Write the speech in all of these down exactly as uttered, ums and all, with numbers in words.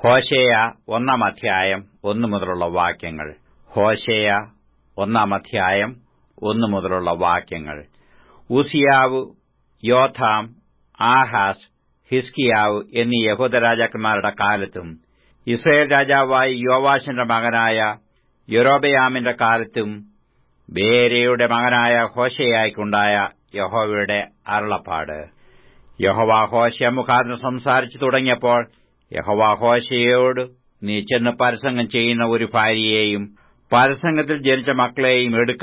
ഹോശേയ ഒന്നാം അധ്യായം ഒന്നു മുതലുള്ള വാക്യങ്ങൾ. ഹോശേയ ഒന്നാം അധ്യായം ഒന്നു മുതലുള്ള വാക്യങ്ങൾ. ഉസിയാവ്, യോഥാം, ആഹാസ്, ഹിസ്കിയാവ് എന്നീ യഹൂദ രാജാക്കന്മാരുടെ കാലത്തും ഇസ്രായേൽ രാജാവായ യോവാശിന്റെ മകനായ യൊരോബെയാമിന്റെ കാലത്തും ബേരയുടെ മകനായ ഹോശേയായ്ക്കുണ്ടായ യഹോവയുടെ അരുളപ്പാട്. യഹോവ ഹോശേയ മുഖാന്തരം സംസാരിച്ചു തുടങ്ങിയപ്പോൾ യഹോവ ഹോശേയോട്, നീ ചെന്ന് പരസംഗം ചെയ്യുന്ന ഒരു ഭാര്യയെയും പരസംഗത്തിൽ ജനിച്ച മക്കളെയും എടുക്ക.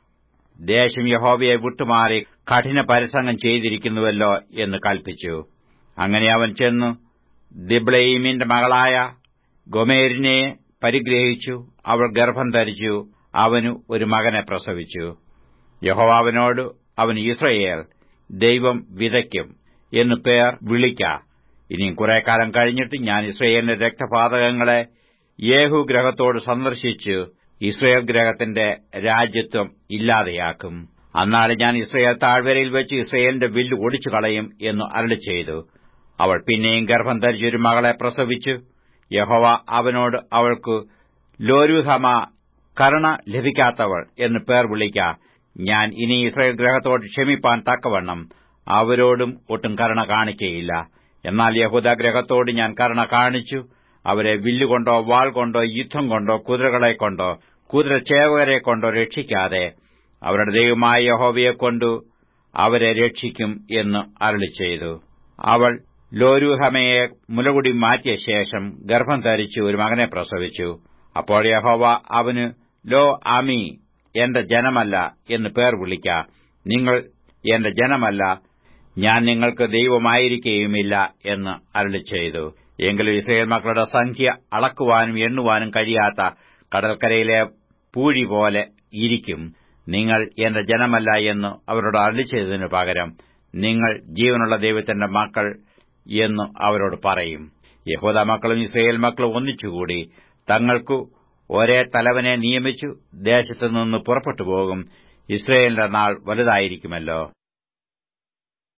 ദേശം യഹോവയെ വിട്ടുമാറി കഠിന പരസംഗം ചെയ്തിരിക്കുന്നുവല്ലോ എന്ന് കൽപ്പിച്ചു. അങ്ങനെ അവൻ ചെന്നു ദിബ്ലയീമിന്റെ മകളായ ഗോമെരിനെ പരിഗ്രഹിച്ചു. അവൾ ഗർഭം ധരിച്ചു. അവനു ഒരു മകനെ പ്രസവിച്ചു. യഹോവ അവനോട്, അവന് യിസ്രായേൽ, ദൈവം വിതയ്ക്കും എന്നു പേർ വിളിക്ക. ഇനിയും കുറെ കാലം കഴിഞ്ഞിട്ട് ഞാൻ ഇസ്രായേലിന്റെ രക്തപാതകങ്ങളെ യേഹൂ ഗ്രഹത്തോട് സന്ദർശിച്ചു ഇസ്രായേൽ ഗ്രഹത്തിന്റെ രാജ്യത്വം ഇല്ലാതെയാക്കും. അന്നാളെ ഞാൻ ഇസ്രായേൽ താഴ്വരയിൽ വെച്ച് ഇസ്രായേലിന്റെ വില്ല് ഒടിച്ചു കളയും എന്ന് അരുളിച്ചെയ്തു. അവൾ പിന്നെയും ഗർഭം ധരിച്ചൊരു മകളെ പ്രസവിച്ചു. യഹോവ അവനോട്, അവൾക്ക് ലോരുഹമ, കരുണ ലഭിക്കാത്തവൾ എന്ന് പേർ വിളിക്ക. ഞാൻ ഇനി ഇസ്രായേൽ ഗ്രഹത്തോട് ക്ഷമിപ്പാൻ തക്കവണ്ണം അവരോടും ഒട്ടും കരുണ കാണിക്കയില്ല. എന്നാൽ യഹൂദാഗ്രഹത്തോട് ഞാൻ കരുണ കാണിച്ചു. അവരെ വില്ലുകൊണ്ടോ വാൾ കൊണ്ടോ യുദ്ധം കൊണ്ടോ കുതിരകളെക്കൊണ്ടോ കുതിരച്ചേവകരെക്കൊണ്ടോ രക്ഷിക്കാതെ അവരുടെ ദൈവമായ യഹോവയെക്കൊണ്ടു അവരെ രക്ഷിക്കും എന്ന് അരുളിച്ചെയ്തു. അവൾ ലോരുഹമയെ മുലകുടി മാറ്റിയ ശേഷം ഗർഭം ധരിച്ചു ഒരു മകനെ പ്രസവിച്ചു. അപ്പോൾ യഹോവ അവന് ലോ ആമി, എന്റെ ജനമല്ല എന്ന് പേർ വിളിക്ക. നിങ്ങൾ എന്റെ ജനമല്ല, ഞാൻ നിങ്ങൾക്ക് ദൈവമായിരിക്കുകയുമില്ല എന്ന് അരുളിച്ചെയ്തു. എങ്കിലും ഇസ്രായേൽ മക്കളുടെ സംഖ്യ അളക്കുവാനും എണ്ണുവാനും കഴിയാത്ത കടൽക്കരയിലെ പൂഴി പോലെ ഇരിക്കും. നിങ്ങൾ എന്റെ ജനമല്ല എന്ന് അവരോട് അരുളിച്ചെയ്തതിനു പകരം നിങ്ങൾ ജീവനുള്ള ദൈവത്തിന്റെ മക്കൾ എന്ന് അവരോട് പറയും. യഹൂദ മക്കളും ഇസ്രായേൽ മക്കളും ഒന്നിച്ചുകൂടി തങ്ങൾക്കു ഒരേ തലവനെ നിയമിച്ചു ദേശത്തുനിന്ന് പുറപ്പെട്ടുപോകും. ഇസ്രായേലിന്റെ നാൾ വലുതായിരിക്കുമല്ലോ.